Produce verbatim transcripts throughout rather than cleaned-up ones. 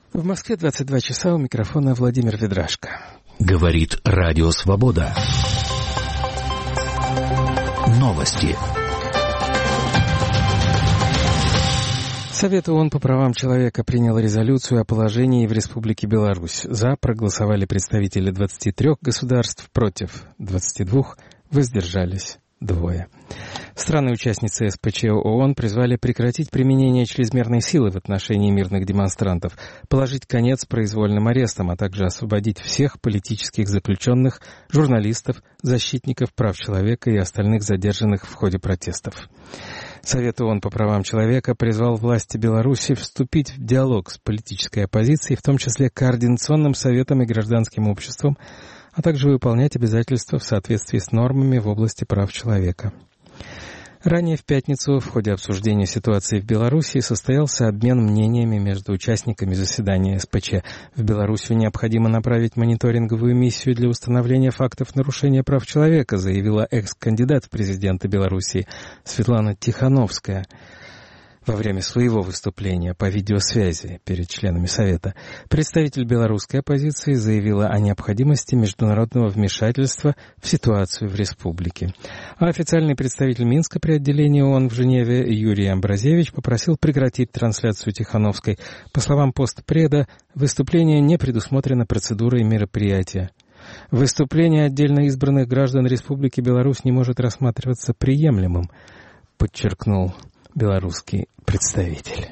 В Москве двадцать два часа, у микрофона Владимир Ведрашко. Говорит Радио Свобода. Новости. Совет ООН по правам человека принял резолюцию о положении в Республике Беларусь. За проголосовали представители двадцати трёх государств, против двадцати двух, воздержались двое. Страны-участницы эс пэ че ООН призвали прекратить применение чрезмерной силы в отношении мирных демонстрантов, положить конец произвольным арестам, а также освободить всех политических заключенных, журналистов, защитников прав человека и остальных задержанных в ходе протестов. Совет ООН по правам человека призвал власти Беларуси вступить в диалог с политической оппозицией, в том числе Координационным советом и гражданским обществом, а также выполнять обязательства в соответствии с нормами в области прав человека. Ранее в пятницу в ходе обсуждения ситуации в Беларуси состоялся обмен мнениями между участниками заседания эс пэ че. В Белоруссию необходимо направить мониторинговую миссию для установления фактов нарушения прав человека, заявила экс-кандидат в президенты Белоруссии Светлана Тихановская во время своего выступления по видеосвязи перед членами Совета. Представитель белорусской оппозиции заявила о необходимости международного вмешательства в ситуацию в республике. А официальный представитель Минска при отделении ООН в Женеве Юрий Амбразевич попросил прекратить трансляцию Тихановской. По словам постпреда, выступление не предусмотрено процедурой мероприятия. Выступление отдельно избранных граждан Республики Беларусь не может рассматриваться приемлемым, подчеркнул белорусский представитель.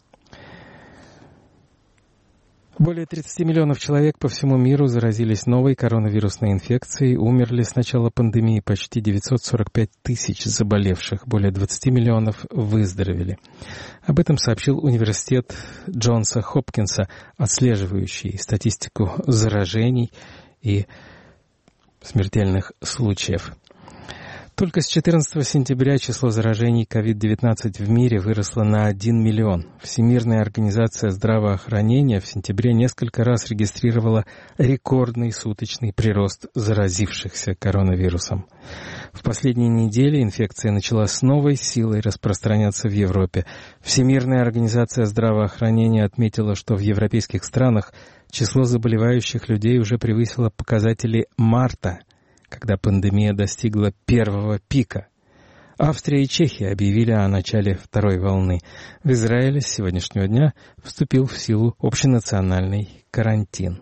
Более тридцати миллионов человек по всему миру заразились новой коронавирусной инфекцией, умерли с начала пандемии почти девятьсот сорок пять тысяч заболевших, более двадцати миллионов выздоровели. Об этом сообщил университет Джонса Хопкинса, отслеживающий статистику заражений и смертельных случаев. Только с четырнадцатого сентября число заражений ковид девятнадцать в мире выросло на один миллион. Всемирная организация здравоохранения в сентябре несколько раз регистрировала рекордный суточный прирост заразившихся коронавирусом. В последние недели инфекция начала с новой силой распространяться в Европе. Всемирная организация здравоохранения отметила, что в европейских странах число заболевающих людей уже превысило показатели марта, когда пандемия достигла первого пика. Австрия и Чехия объявили о начале второй волны. В Израиле с сегодняшнего дня вступил в силу общенациональный карантин.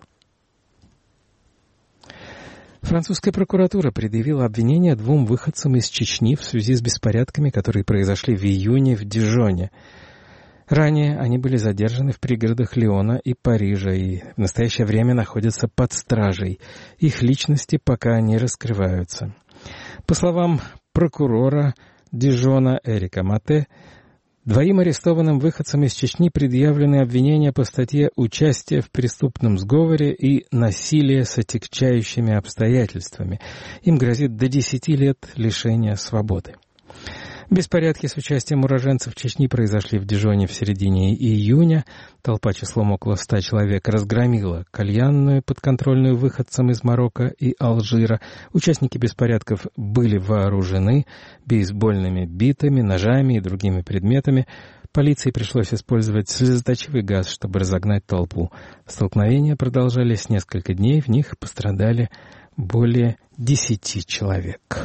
Французская прокуратура предъявила обвинение двум выходцам из Чечни в связи с беспорядками, которые произошли в июне в Дижоне. Ранее они были задержаны в пригородах Лиона и Парижа и в настоящее время находятся под стражей. Их личности пока не раскрываются. По словам прокурора Дижона Эрика Мате, двоим арестованным выходцам из Чечни предъявлены обвинения по статье «Участие в преступном сговоре» и «Насилие с отягчающими обстоятельствами». Им грозит до десяти лет лишения свободы. Беспорядки с участием уроженцев Чечни произошли в Дижоне в середине июня. Толпа числом около ста человек разгромила кальянную, подконтрольную выходцам из Марокко и Алжира. Участники беспорядков были вооружены бейсбольными битами, ножами и другими предметами. Полиции пришлось использовать слезоточивый газ, чтобы разогнать толпу. Столкновения продолжались несколько дней, в них пострадали более десяти человек.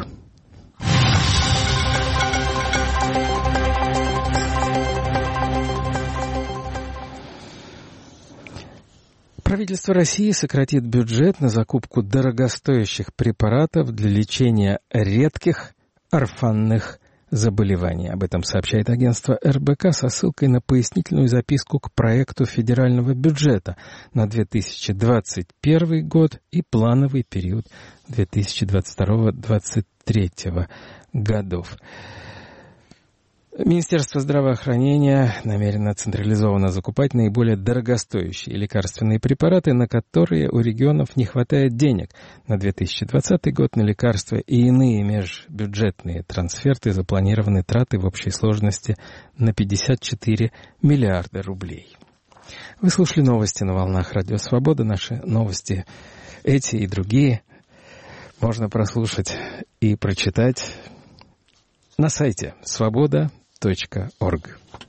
Правительство России сократит бюджет на закупку дорогостоящих препаратов для лечения редких орфанных заболеваний. Об этом сообщает агентство эр бэ ка со ссылкой на пояснительную записку к проекту федерального бюджета на две тысячи двадцать первый год и плановый период две тысячи двадцать второго — две тысячи двадцать третьего годов. Министерство здравоохранения намерено централизованно закупать наиболее дорогостоящие лекарственные препараты, на которые у регионов не хватает денег. На две тысячи двадцатый год на лекарства и иные межбюджетные трансферты запланированы траты в общей сложности на пятьдесят четыре миллиарда рублей. Вы слушали новости на волнах Радио Свобода. Наши новости, эти и другие, можно прослушать и прочитать на сайте свобода точка орг.